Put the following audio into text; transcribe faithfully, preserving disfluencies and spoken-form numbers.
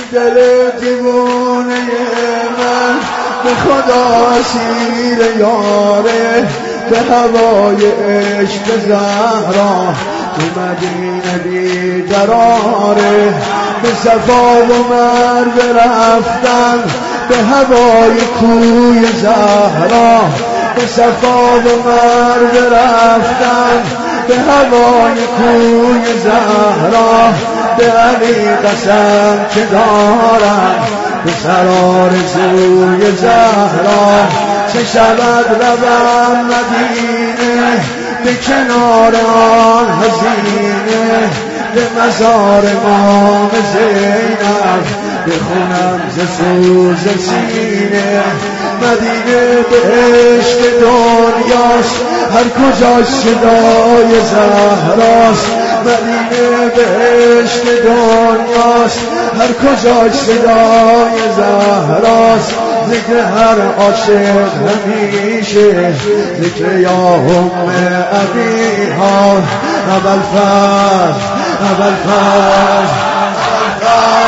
دل دیوونه من به خدا اسیر یاره، به هوای عشق زهرا تو مدینه بیقراره. به صفا و مروه رفتن به هوای کوی زهرا، به صفا و مروه رفتن به هوای کوی زهرا. به علی قسم که دارم به سرار زوی زهرا، چه شود روم مدینه به کنار آن هزینه، به مزار امام زینب بخونم ز سوز سینه. مدینه بهشت دنیاست هر کجاش صدای زهراست، مدینه بهشت دنیاست هر کجاش صدای زهراست. ذکر هر عاشق همیشه ذکر یا ام ابیها. ابوالفضل ابوالفضل